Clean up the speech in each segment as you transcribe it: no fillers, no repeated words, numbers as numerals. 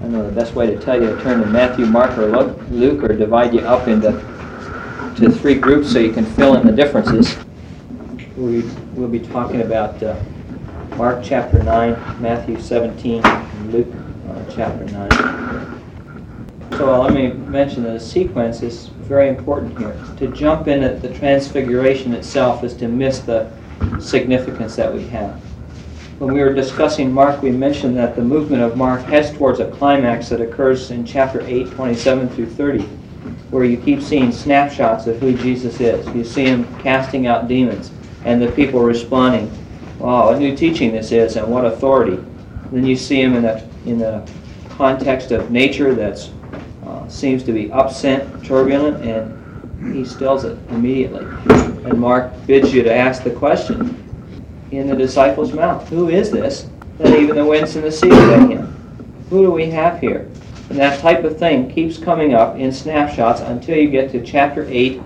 don't know the best way to tell you to turn to Matthew, Mark, or Luke, or divide you up into three groups so you can fill in the differences. We'll be talking about Mark chapter 9, Matthew 17, and Luke chapter 9. So let me mention that the sequence is very important here. To jump in at the transfiguration itself is to miss the significance that we have. When we were discussing Mark, we mentioned that the movement of Mark heads towards a climax that occurs in chapter 8, 27 through 30, where you keep seeing snapshots of who Jesus is. You see him casting out demons, and the people responding, wow, what new teaching this is, and what authority. Then you see him in the context of nature that seems to be upset, turbulent, and he stills it immediately. And Mark bids you to ask the question in the disciples' mouth, who is this that even the winds and the sea obey him? Who do we have here? And that type of thing keeps coming up in snapshots until you get to chapter 8.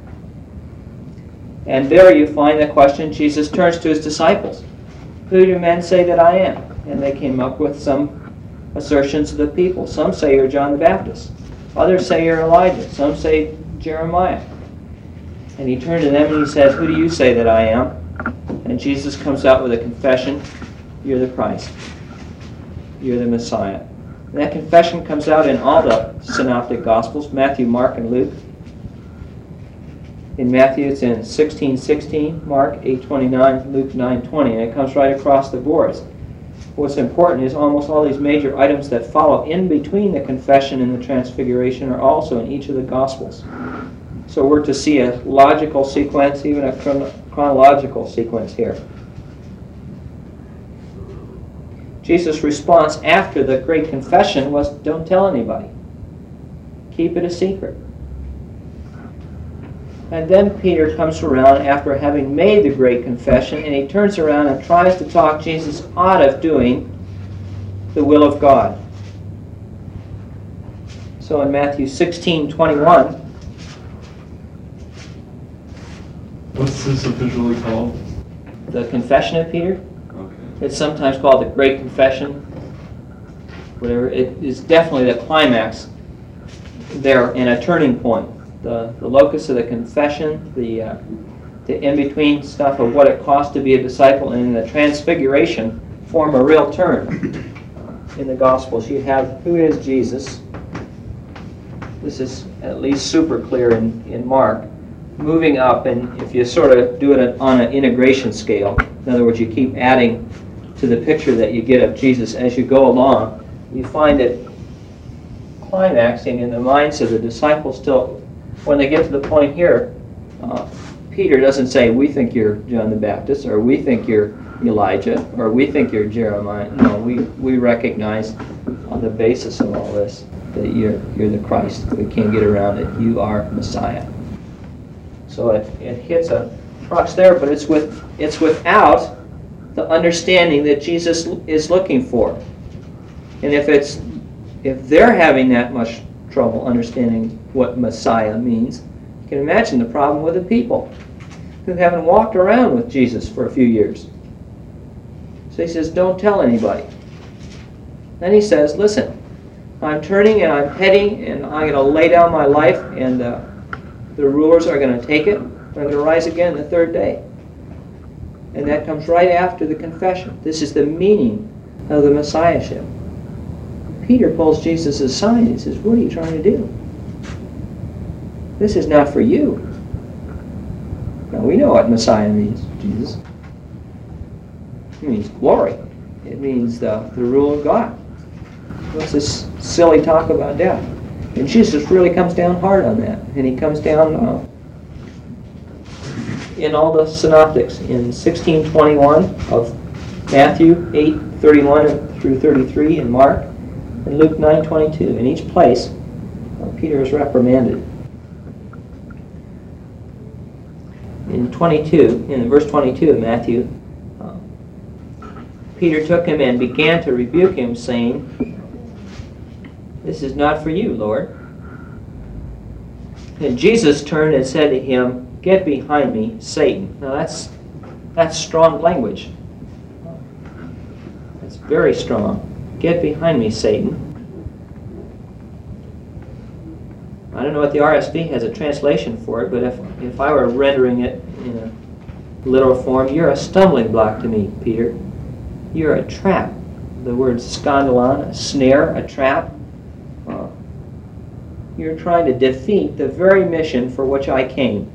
And there you find the question. Jesus turns to his disciples. Who do men say that I am? And they came up with some assertions of the people. Some say you're John the Baptist. Others say you're Elijah. Some say Jeremiah. And he turned to them and he says, who do you say that I am? And Jesus comes out with a confession. You're the Christ. You're the Messiah. And that confession comes out in all the synoptic Gospels, Matthew, Mark, and Luke. In Matthew, it's in 16:16, Mark 8:29, Luke 9:20, and it comes right across the boards. What's important is almost all these major items that follow in between the confession and the transfiguration are also in each of the Gospels. So we're to see a logical sequence, even a chronological sequence here. Jesus' response after the great confession was, don't tell anybody. Keep it a secret. And then Peter comes around after having made the great confession, and he turns around and tries to talk Jesus out of doing the will of God. So in Matthew 16:21, what's this officially called? The confession of Peter. Okay. It's sometimes called the Great Confession. Whatever. It is definitely the climax there and a turning point. The locus of the confession, the in-between stuff of what it costs to be a disciple, and the transfiguration form a real turn in the Gospels. You have who is Jesus. This is at least super clear in Mark. Moving up, and if you sort of do it on an integration scale, in other words, you keep adding to the picture that you get of Jesus as you go along, you find it climaxing in the minds of the disciples till when they get to the point here. Peter doesn't say, we think you're John the Baptist, or we think you're Elijah, or we think you're Jeremiah. No, we recognize on the basis of all this that you're the Christ. We can't get around it. You are Messiah. So it hits a crux there, but it's without the understanding that Jesus is looking for. And if they're having that much trouble understanding what Messiah means, you can imagine the problem with the people who haven't walked around with Jesus for a few years. So he says, don't tell anybody. Then he says, listen, I'm turning and I'm heading and I'm going to lay down my life, and the rulers are going to take it. I'm going to rise again the third day. And that comes right after the confession. This is the meaning of the Messiahship. Peter pulls Jesus aside and says, what are you trying to do? This is not for you. Now we know what Messiah means, Jesus. It means glory. It means the rule of God. What's this silly talk about death? And Jesus really comes down hard on that. And he comes down in all the synoptics. In 16:21 of Matthew, 8:31 through 33 in Mark, and Luke 9:22. In each place, Peter is reprimanded. In verse 22 of Matthew, Peter took him and began to rebuke him, saying, this is not for you, Lord. And Jesus turned and said to him, get behind me, Satan. Now that's strong language. That's very strong. Get behind me, Satan. I don't know what the RSV has a translation for it, but if I were rendering it in a literal form, you're a stumbling block to me, Peter. You're a trap. The word skandalon, a snare, a trap. You're trying to defeat the very mission for which I came.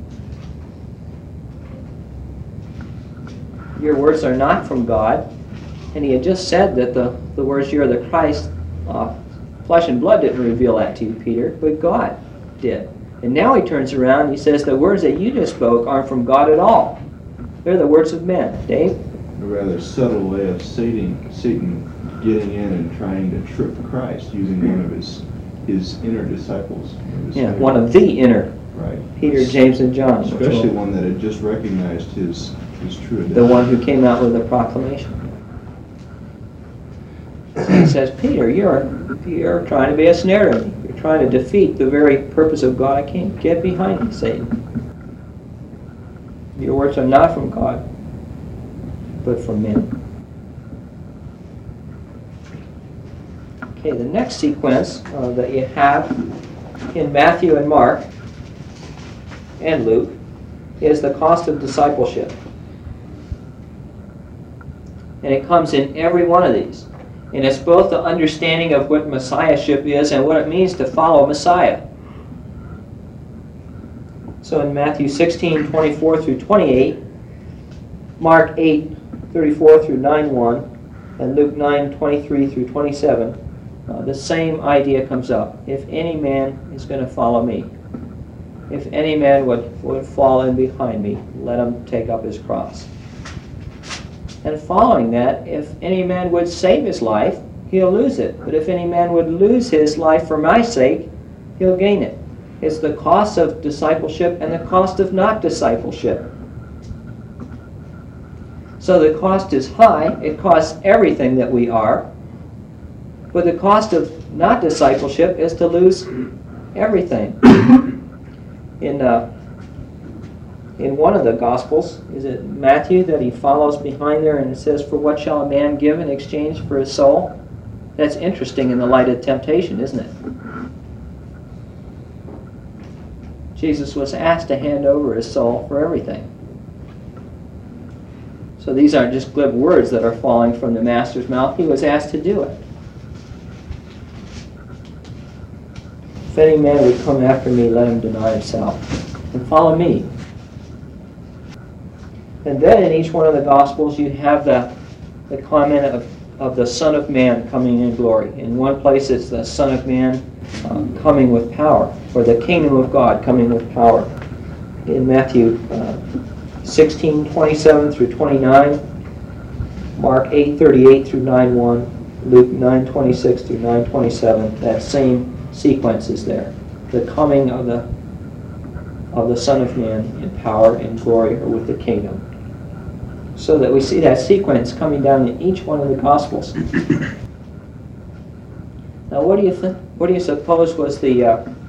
Your words are not from God. And he had just said that the words, you're the Christ, flesh and blood didn't reveal that to you, Peter, but God did. And now he turns around and he says the words that you just spoke aren't from God at all. They're the words of men. Dave? A rather subtle way of Satan getting in and trying to trip Christ using one of his inner disciples. Yeah, one of the inner. Right. Peter, James, and John. Especially one that had just recognized his true identity. The one who came out with the proclamation. So he says, Peter, you're trying to be a snare to me. You're trying to defeat the very purpose of God I came. Get behind me, Satan. Your words are not from God, but from men. Okay, the next sequence that you have in Matthew and Mark and Luke is the cost of discipleship. And it comes in every one of these. And it's both the understanding of what Messiahship is and what it means to follow Messiah. So in Matthew 16:24 through 28, Mark 8:34 through 9:1, and Luke 9:23 through 27, the same idea comes up. If any man is going to follow me, if any man would fall in behind me, let him take up his cross. And following that, if any man would save his life, he'll lose it. But if any man would lose his life for my sake, he'll gain it. It's the cost of discipleship and the cost of not discipleship. So the cost is high. It costs everything that we are. But the cost of not discipleship is to lose everything. In one of the Gospels, is it Matthew, that he follows behind there and it says, for what shall a man give in exchange for his soul? That's interesting in the light of temptation, isn't it? Jesus was asked to hand over his soul for everything. So these aren't just glib words that are falling from the Master's mouth. He was asked to do it. If any man would come after me, let him deny himself and follow me. And then in each one of the Gospels you have the comment of the Son of Man coming in glory. In one place it's the Son of Man coming with power, or the kingdom of God coming with power. In Matthew 16:27 through 29, Mark 8:38 through 9:1, Luke 9:26 through 9:27, that same sequence is there. The coming of the Son of Man in power and glory, or with the kingdom. So that we see that sequence coming down in each one of the Gospels. Now, what do you think? What do you suppose was the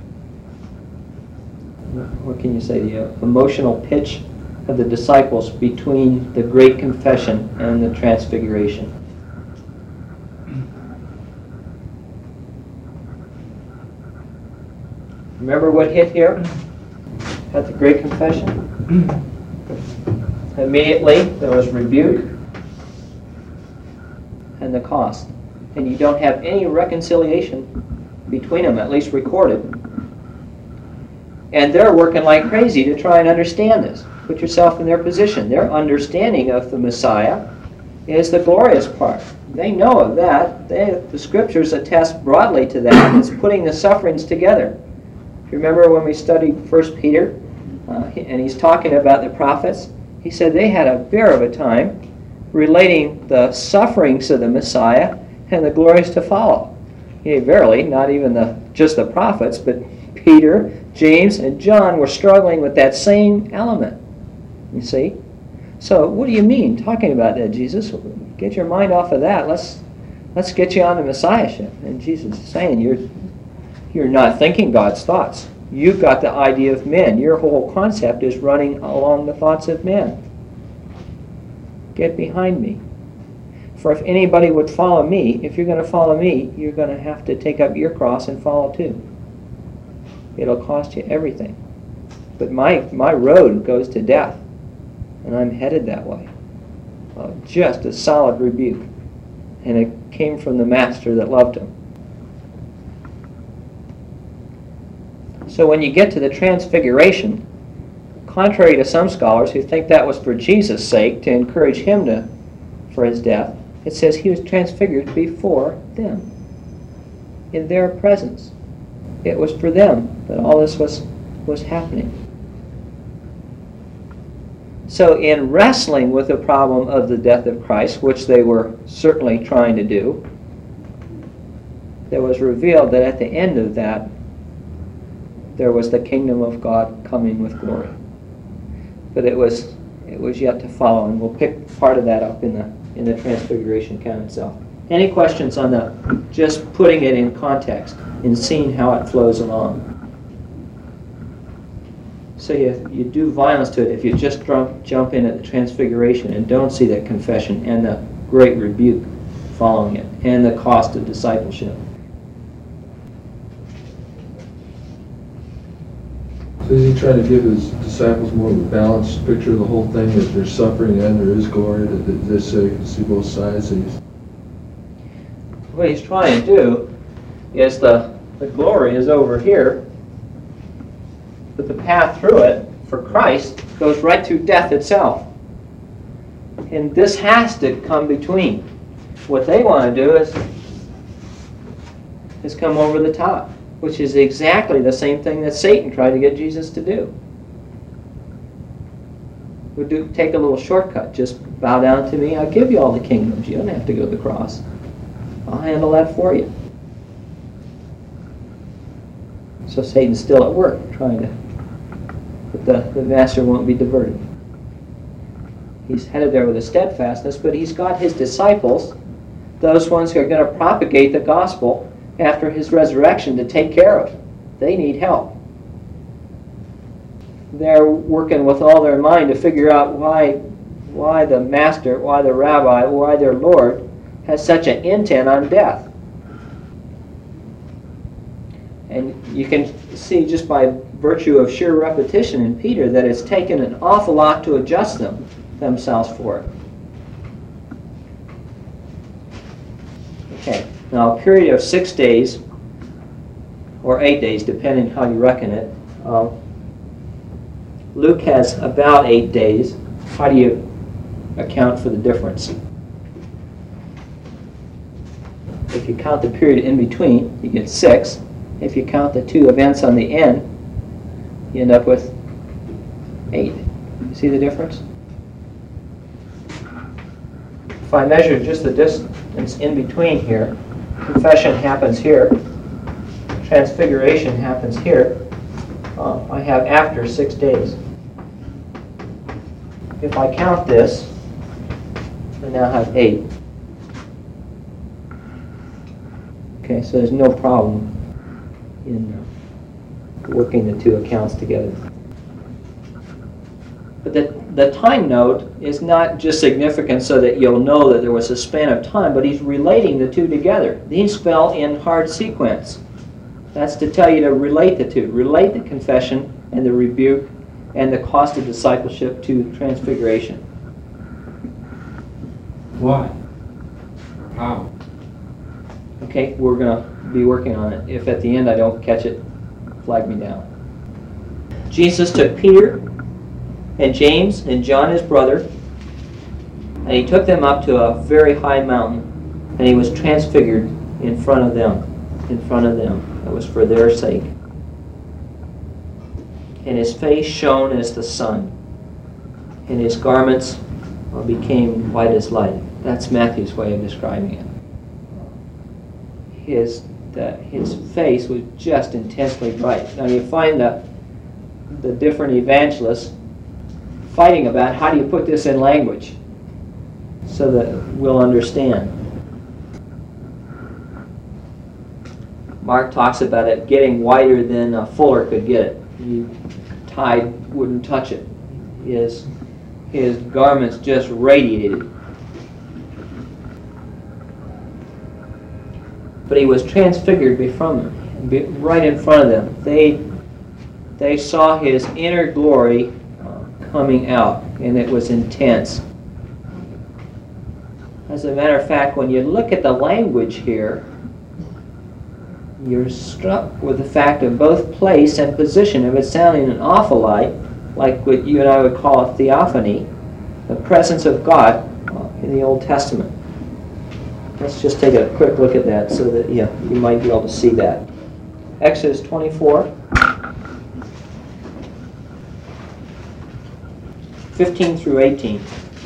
what can you say? The emotional pitch of the disciples between the Great Confession and the Transfiguration? Remember what hit here at the Great Confession? Immediately there was rebuke and the cost. And you don't have any reconciliation between them, at least recorded. And they're working like crazy to try and understand this. Put yourself in their position. Their understanding of the Messiah is the glorious part. They know of that. The Scriptures attest broadly to that. It's putting the sufferings together. If you remember when we studied 1 Peter, and he's talking about the prophets, he said they had a bear of a time relating the sufferings of the Messiah and the glories to follow. Verily, not even just the prophets, but Peter, James, and John were struggling with that same element. You see? So what do you mean talking about that, Jesus? Get your mind off of that. Let's get you on the Messiahship. And Jesus is saying you're not thinking God's thoughts. You've got the idea of men. Your whole concept is running along the thoughts of men. Get behind me. For if anybody would follow me, if you're going to follow me, you're going to have to take up your cross and follow too. It'll cost you everything. But my road goes to death, and I'm headed that way. Just a solid rebuke. And it came from the Master that loved him. So when you get to the Transfiguration, contrary to some scholars who think that was for Jesus' sake, to encourage him for his death, it says he was transfigured before them, in their presence. It was for them that all this was happening. So in wrestling with the problem of the death of Christ, which they were certainly trying to do, there was revealed that at the end of that, there was the kingdom of God coming with glory. But it was yet to follow, and we'll pick part of that up in the Transfiguration account itself. Any questions on that? Just putting it in context and seeing how it flows along. So you do violence to it if you just jump in at the Transfiguration and don't see that confession and the great rebuke following it and the cost of discipleship. So is he trying to give his disciples more of a balanced picture of the whole thing, that there's suffering and there is glory, that this so you can see both sides? What he's trying to do is the glory is over here, but the path through it for Christ goes right through death itself. And this has to come between. What they want to do is come over the top, which is exactly the same thing that Satan tried to get Jesus to do. Take a little shortcut. Just bow down to me. I'll give you all the kingdoms. You don't have to go to the cross. I'll handle that for you. So Satan's still at work trying to, but the Master won't be diverted. He's headed there with a steadfastness, but he's got his disciples, those ones who are going to propagate the gospel after his resurrection, to take care of. They need help. They're working with all their mind to figure out why the Master, why the Rabbi, why their Lord has such an intent on death. And you can see just by virtue of sheer repetition in Peter that it's taken an awful lot to adjust themselves for it. Okay, now a period of 6 days, or 8 days, depending how you reckon it. Luke has about 8 days. How do you account for the difference? If you count the period in between, you get 6. If you count the 2 events on the end, you end up with 8. You see the difference? If I measure just the distance in between here, confession happens here, transfiguration happens here, I have after 6 days. If I count this, I now have 8. Okay, so there's no problem in working the 2 accounts together. But the time note is not just significant so that you'll know that there was a span of time, but he's relating the 2 together. These fell in hard sequence. That's to tell you to relate the 2. Relate the confession and the rebuke and the cost of discipleship to transfiguration. Why? How? Okay, we're going to be working on it. If at the end I don't catch it, flag me down. Jesus took Peter and James and John his brother, and he took them up to a very high mountain, and he was transfigured in front of them. In front of them. It was for their sake. And his face shone as the sun, and his garments became white as light. That's Matthew's way of describing it. His face was just intensely bright. Now you find the different evangelists fighting about how do you put this in language so that we'll understand. Mark talks about it getting whiter than a fuller could get it. The tide wouldn't touch it. His garments just radiated. But he was transfigured from them, right in front of them. they saw his inner glory coming out, and it was intense. As a matter of fact, when you look at the language here, you're struck with the fact of both place and position of it sounding an awful lot like what you and I would call a theophany, the presence of God in the Old Testament. Let's just take a quick look at that so that you might be able to see that. Exodus 24, 15 through 18.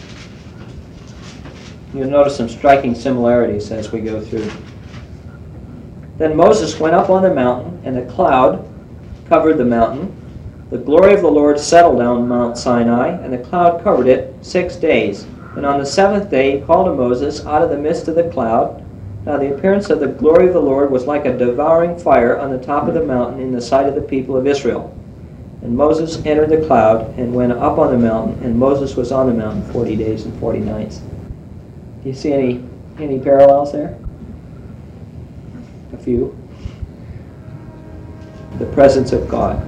You'll notice some striking similarities as we go through. Then Moses went up on the mountain, and a cloud covered the mountain. The glory of the Lord settled on Mount Sinai, and the cloud covered it 6 days. And on the seventh day he called to Moses out of the midst of the cloud. Now the appearance of the glory of the Lord was like a devouring fire on the top of the mountain in the sight of the people of Israel. And Moses entered the cloud and went up on the mountain, and Moses was on the mountain 40 days and 40 nights. Do you see any parallels there? A few. The presence of God.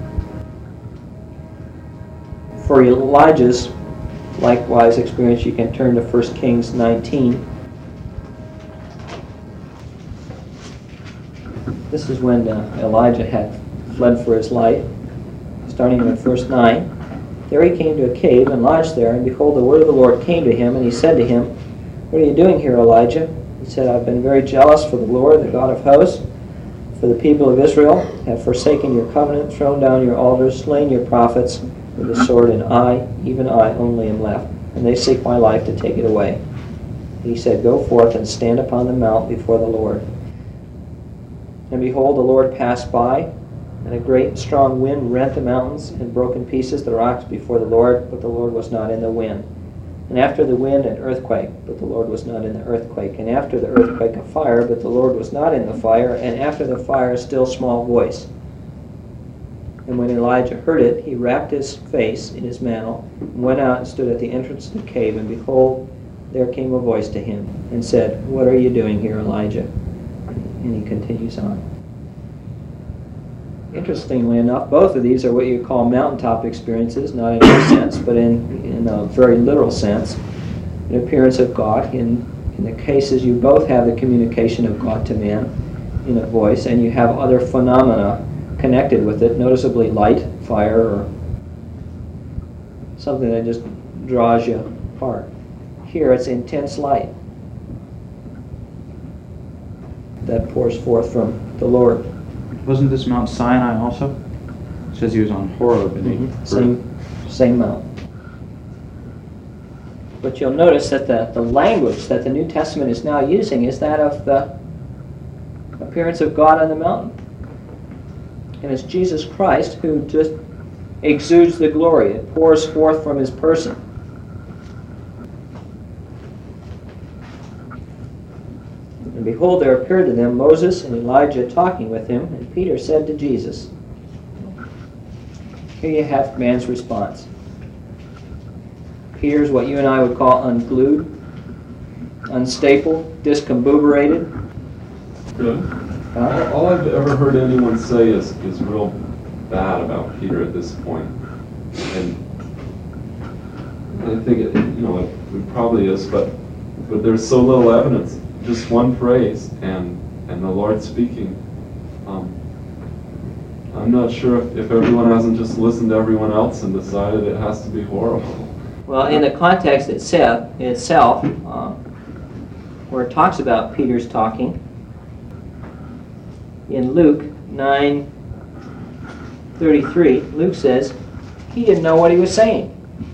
For Elijah's likewise experience, you can turn to 1 Kings 19. This is when Elijah had fled for his life, starting with verse 9. There he came to a cave and lodged there, and behold, the word of the Lord came to him, and he said to him, "What are you doing here, Elijah?" He said, "I've been very jealous for the Lord, the God of hosts, for the people of Israel have forsaken your covenant, thrown down your altars, slain your prophets with the sword, and I, even I, only am left, and they seek my life to take it away." He said, "Go forth and stand upon the mount before the Lord." And behold, the Lord passed by, and a great and strong wind rent the mountains and broke in pieces the rocks before the Lord, but the Lord was not in the wind. And after the wind, an earthquake, but the Lord was not in the earthquake. And after the earthquake, a fire, but the Lord was not in the fire. And after the fire, a still small voice. And when Elijah heard it, he wrapped his face in his mantle, and went out and stood at the entrance of the cave. And behold, there came a voice to him, and said, "What are you doing here, Elijah?" And he continues on. Interestingly enough, both of these are what you call mountaintop experiences, not in a sense, but in a very literal sense, an appearance of God. In the cases, you both have the communication of God to man in a voice, and you have other phenomena connected with it, noticeably light, fire, or something that just draws you apart. Here, it's intense light that pours forth from the Lord. Wasn't this Mount Sinai also? It says he was on Horeb. Same mountain. But you'll notice that the language that the New Testament is now using is that of the appearance of God on the mountain. And it's Jesus Christ who just exudes the glory. It pours forth from his person. And behold, there appeared to them Moses and Elijah talking with him, and Peter said to Jesus. Here you have man's response. Peter's what you and I would call unglued, unstable, discombobulated. Good. All I've ever heard anyone say is real bad about Peter at this point. And I think it probably is, but there's so little evidence. Just one phrase and the Lord speaking. I'm not sure if everyone hasn't just listened to everyone else and decided it has to be horrible. Well, in the context itself, where it talks about Peter's talking, in Luke 9:33, Luke says he didn't know what he was saying.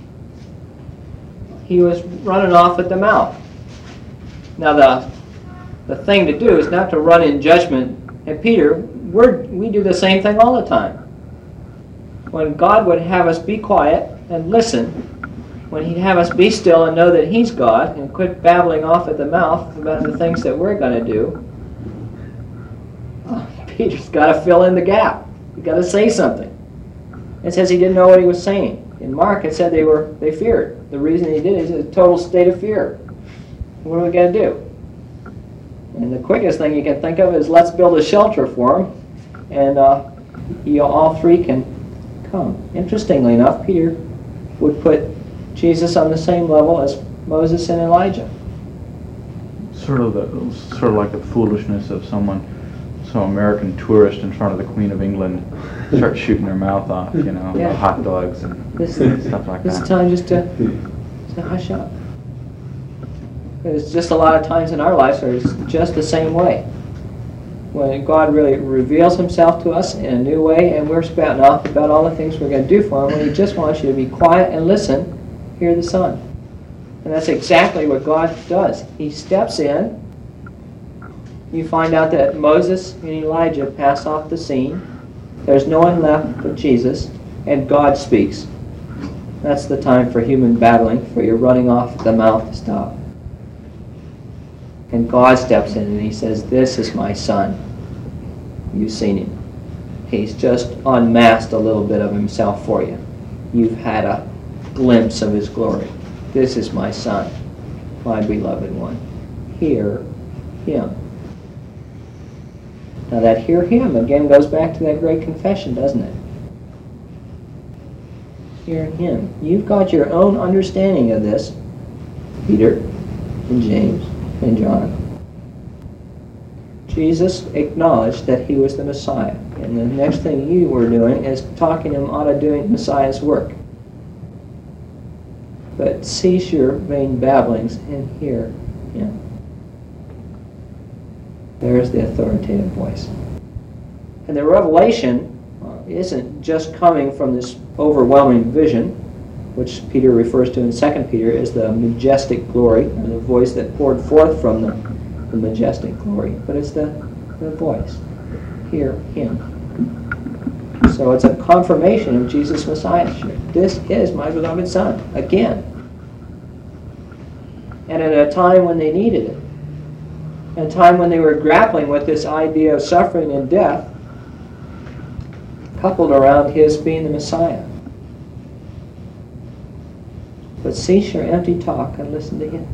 He was running off at the mouth. Now the thing to do is not to run in judgment at Peter. We do the same thing all the time. When God would have us be quiet and listen, when he'd have us be still and know that he's God and quit babbling off at the mouth about the things that we're going to do, Peter's got to fill in the gap. He's got to say something. It says he didn't know what he was saying. In Mark, it said they feared. The reason he did is a total state of fear. What are we going to do? And the quickest thing you can think of is let's build a shelter for him, and all three can come. Interestingly enough, Peter would put Jesus on the same level as Moses and Elijah. Sort of like the foolishness of some American tourist in front of the Queen of England start shooting their mouth off, Yeah. hot dogs and stuff like This that. time just to hush up. There's just a lot of times in our lives where it's just the same way. When God really reveals himself to us in a new way and we're spouting off about all the things we're going to do for him, when he just wants you to be quiet and listen, hear the Son. And that's exactly what God does. He steps in. You find out that Moses and Elijah pass off the scene. There's no one left but Jesus, and God speaks. That's the time for human battling, for your running off at the mouth to stop. And God steps in and he says, "This is my Son." You've seen him. He's just unmasked a little bit of himself for you. You've had a glimpse of his glory. This is my Son, my beloved one. Hear him. Now that hear him again goes back to that great confession, doesn't it? Hear him. You've got your own understanding of this, Peter and James and John. Jesus acknowledged that he was the Messiah. And the next thing you were doing is talking him out of doing Messiah's work. But cease your vain babblings and hear him. There's the authoritative voice. And the revelation isn't just coming from this overwhelming vision, which Peter refers to in 2 Peter as the majestic glory, or the voice that poured forth from the majestic glory, but it's the voice. Hear him. So it's a confirmation of Jesus' Messiahship. This is my beloved Son, again. And at a time when they needed it. At a time when they were grappling with this idea of suffering and death, coupled around his being the Messiah. But cease your empty talk and listen to him.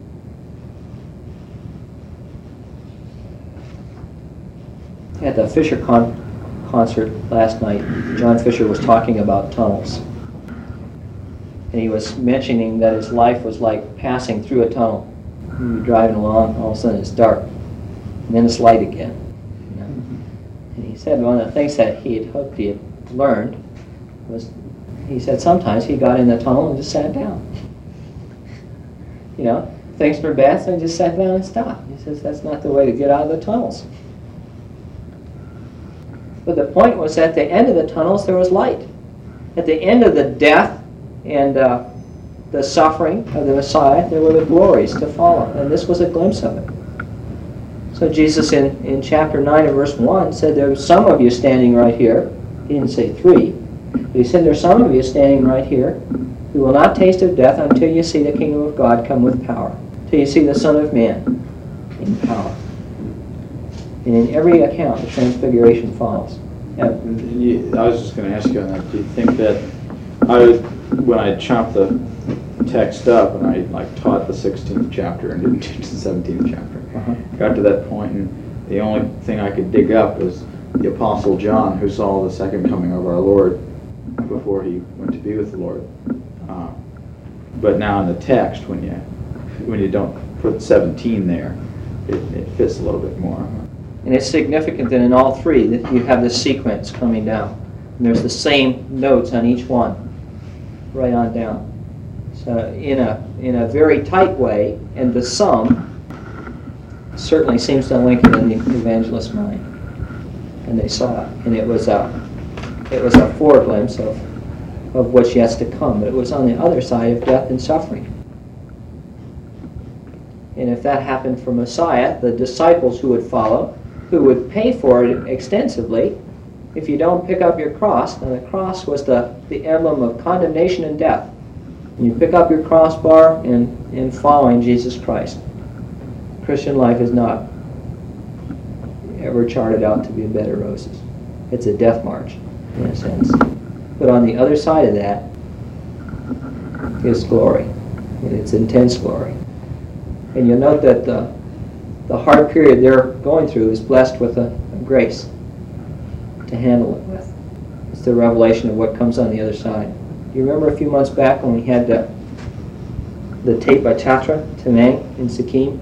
At the Fisher concert last night, John Fisher was talking about tunnels. And he was mentioning that his life was like passing through a tunnel. You'd be driving along, all of a sudden it's dark. And then it's light again. And he said one of the things that he had hoped he had learned was, he said sometimes he got in the tunnel and just sat down. Things were bad, so he just sat down and stopped. He says that's not the way to get out of the tunnels. But the point was, at the end of the tunnels there was light. At the end of the death and the suffering of the Messiah, there were the glories to follow. And this was a glimpse of it. So Jesus in chapter 9 and verse 1 said, "There's some of you standing right here." He didn't say 3. But he said, "There's some of you standing right here who will not taste of death until you see the kingdom of God come with power. Till you see the Son of Man in power." And in every account, the transfiguration follows. I was just going to ask you on that. Do you think that when I chopped the text up and I taught the 16th chapter and didn't teach the 17th chapter, got to that point and the only thing I could dig up was the Apostle John, who saw the second coming of our Lord before he went to be with the Lord. But now in the text, when you don't put 17 there, it fits a little bit more. And it's significant that in all 3 that you have this sequence coming down. And there's the same notes on each one, right on down. So in a very tight way, and the sum certainly seems to link it in the evangelist's mind. And they saw it. And it was a foreglimpse of what's yet to come. But it was on the other side of death and suffering. And if that happened for Messiah, the disciples who would follow, who would pay for it extensively, if you don't pick up your cross, and the cross was the emblem of condemnation and death. And you pick up your crossbar in following Jesus Christ. Christian life is not ever charted out to be a bed of roses. It's a death march, in a sense. But on the other side of that is glory. And it's intense glory. And you'll note that the hard period they're going through is blessed with a grace to handle it with. It's the revelation of what comes on the other side. You remember a few months back when we had the tape by Tatra Temang in Sikkim?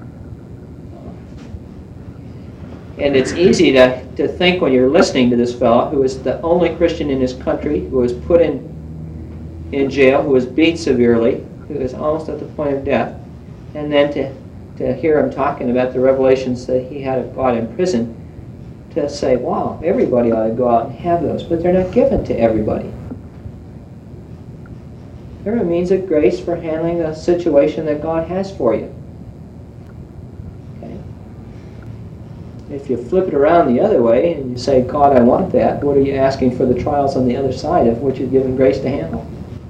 And it's easy to think when you're listening to this fellow who is the only Christian in his country, who was put in jail, who was beat severely, who is almost at the point of death, and then to hear him talking about the revelations that he had of God in prison, to say, wow, everybody ought to go out and have those, but they're not given to everybody. They're a means of grace for handling the situation that God has for you. Okay? If you flip it around the other way and you say, God, I want that, what are you asking for the trials on the other side of which you're given grace to handle?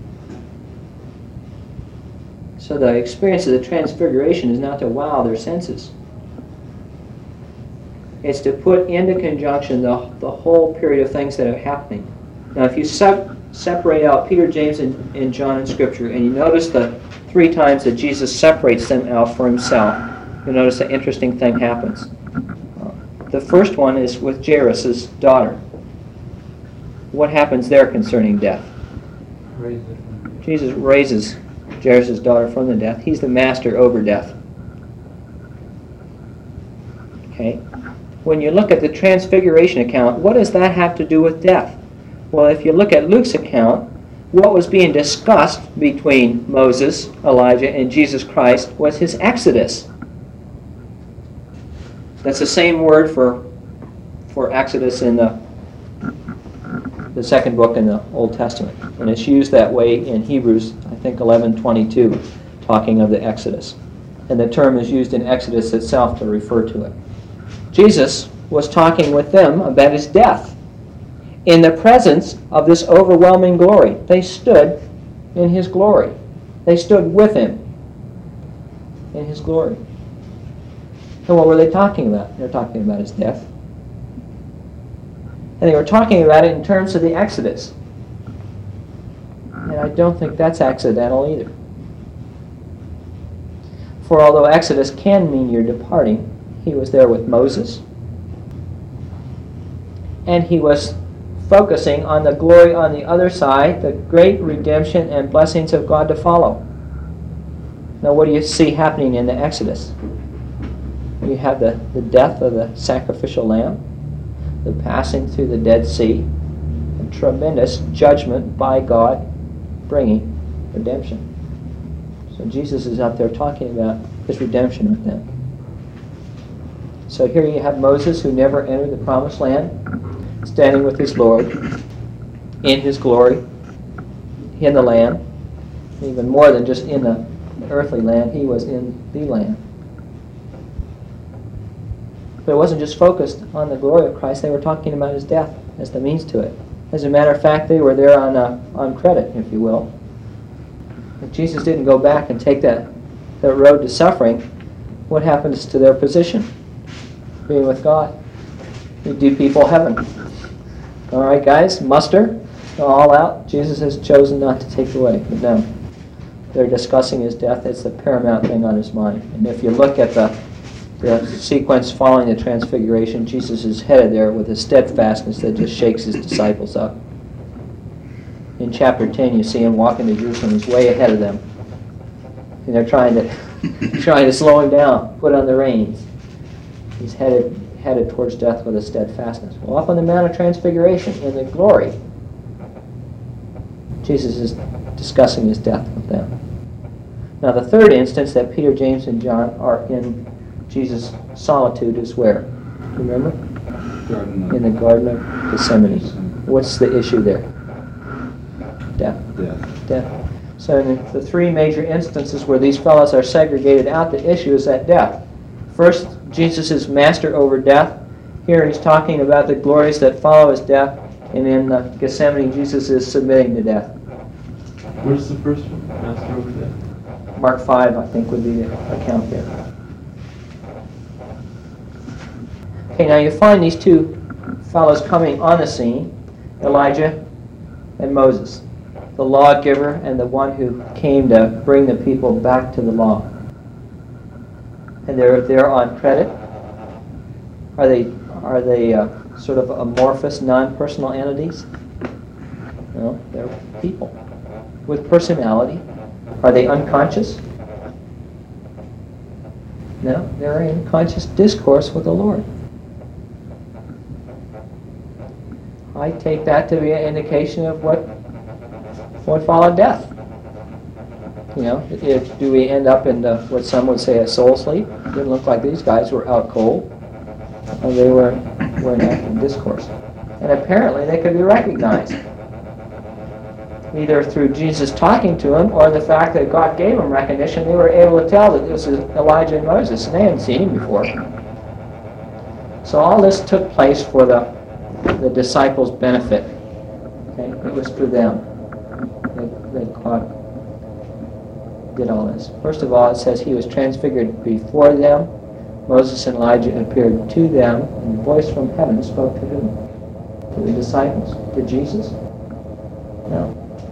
So the experience of the transfiguration is not to wow their senses. It's to put into conjunction the whole period of things that are happening. Now, if you separate out Peter, James, and John in Scripture, and you notice the 3 times that Jesus separates them out for himself, you'll notice an interesting thing happens. The first one is with Jairus' daughter. What happens there concerning death? Jesus raises Jairus' daughter from the death. He's the master over death. Okay? When you look at the Transfiguration account, what does that have to do with death? Well, if you look at Luke's account, what was being discussed between Moses, Elijah, and Jesus Christ was his exodus. That's the same word for exodus in the second book in the Old Testament. And it's used that way in Hebrews, I think 11:22, talking of the exodus. And the term is used in Exodus itself to refer to it. Jesus was talking with them about his death in the presence of this overwhelming glory. They stood in his glory. They stood with him in his glory. And what were they talking about? They were talking about his death. And they were talking about it in terms of the Exodus. And I don't think that's accidental either. For although Exodus can mean you're departing, he was there with Moses. And he was focusing on the glory on the other side, the great redemption and blessings of God to follow. Now what do you see happening in the Exodus? You have the death of the sacrificial lamb, the passing through the Dead Sea, a tremendous judgment by God bringing redemption. So Jesus is out there talking about his redemption with them. So here you have Moses, who never entered the promised land, standing with his Lord in his glory, in the land. Even more than just in the earthly land, he was in the land. But it wasn't just focused on the glory of Christ. They were talking about his death as the means to it. As a matter of fact, they were there on credit, if you will. If Jesus didn't go back and take that road to suffering, what happens to their position? Being with God. You do people heaven. All right, guys, muster, all out. Jesus has chosen not to take away with them. They're discussing his death. It's the paramount thing on his mind. And if you look at the sequence following the Transfiguration, Jesus is headed there with a steadfastness that just shakes his disciples up. In chapter 10, you see him walking to Jerusalem. He's way ahead of them. And they're trying to slow him down, put on the reins. He's headed towards death with a steadfastness. Well, up on the Mount of Transfiguration, in the glory, Jesus is discussing his death with them. Now, the third instance that Peter, James, and John are in Jesus' solitude is where? Remember? In the Garden of Gethsemane. What's the issue there? Death. Death. So in the 3 major instances where these fellows are segregated out, the issue is that death. First, Jesus is master over death. Here he's talking about the glories that follow his death. And in Gethsemane, Jesus is submitting to death. Where's the first one? Master over death? Mark 5, I think, would be the account there. Okay, now you find these 2 fellows coming on the scene, Elijah and Moses, the lawgiver and the one who came to bring the people back to the law. And they're on credit. Are they sort of amorphous, non-personal entities? No, they're people with personality. Are they unconscious? No, they're in conscious discourse with the Lord. I take that to be an indication of what followed death. You know, do we end up in what some would say a soul sleep? It didn't look like these guys were out cold. They were in active discourse. And apparently they could be recognized, either through Jesus talking to them or the fact that God gave them recognition. They were able to tell that this is Elijah and Moses, and they hadn't seen him before. So all this took place for the disciples' benefit. Okay? It was for them that God did all this. First of all, it says he was transfigured before them. Moses and Elijah appeared to them, and a voice from heaven spoke to whom? To the disciples. To Jesus? No.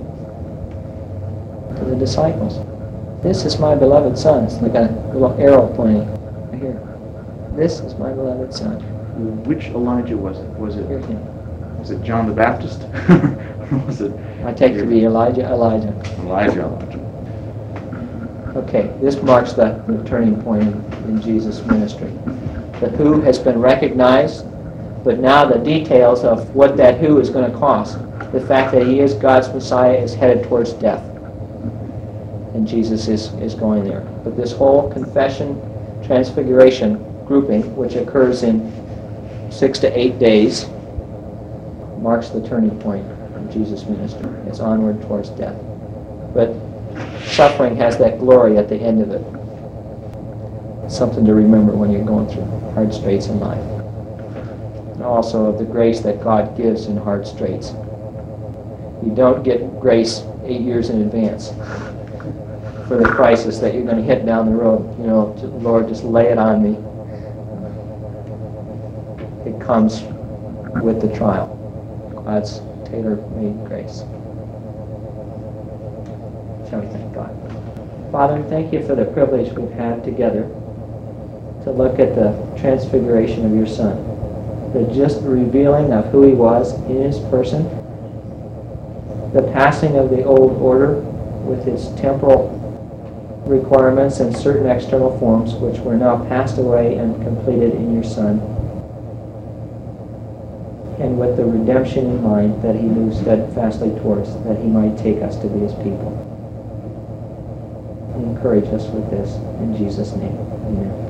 To the disciples. This is my beloved son. It's like a little arrow pointing right here. This is my beloved son. Which Elijah was it? Was Hear him. it John the Baptist? Was it I take to be Elijah. Elijah? Okay, this marks the turning point in Jesus' ministry. The who has been recognized, but now the details of what that who is going to cost. The fact that he is God's Messiah is headed towards death. And Jesus is going there. But this whole confession, transfiguration grouping, which occurs in 6 to 8 days, marks the turning point in Jesus' ministry. It's onward towards death. But suffering has that glory at the end of it. It's something to remember when you're going through hard straits in life. And also of the grace that God gives in hard straits. You don't get grace 8 years in advance for the crisis that you're going to hit down the road. You know, Lord, just lay it on me. It comes with the trial. God's tailor-made grace. Shall we thank God? Father, thank you for the privilege we've had together to look at the transfiguration of your Son. The just revealing of who he was in his person. The passing of the old order with its temporal requirements and certain external forms which were now passed away and completed in your Son. And with the redemption in mind that he moved steadfastly towards, that he might take us to be his people. Encourage us with this. In Jesus' name, amen.